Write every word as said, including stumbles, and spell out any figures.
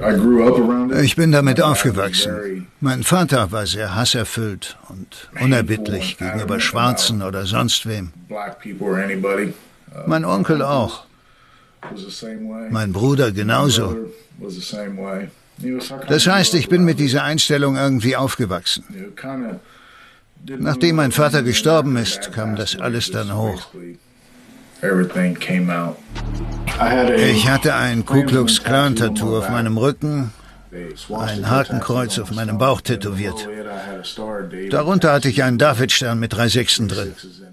Ich bin damit aufgewachsen. Mein Vater war sehr hasserfüllt und unerbittlich gegenüber Schwarzen oder sonst wem. Mein Onkel auch. Mein Bruder genauso. Das heißt, ich bin mit dieser Einstellung irgendwie aufgewachsen. Nachdem mein Vater gestorben ist, kam das alles dann hoch. Ich hatte ein Ku Klux Klan Tattoo auf meinem Rücken, ein Hakenkreuz auf meinem Bauch tätowiert. Darunter hatte ich einen Davidstern mit drei Sechsen drin.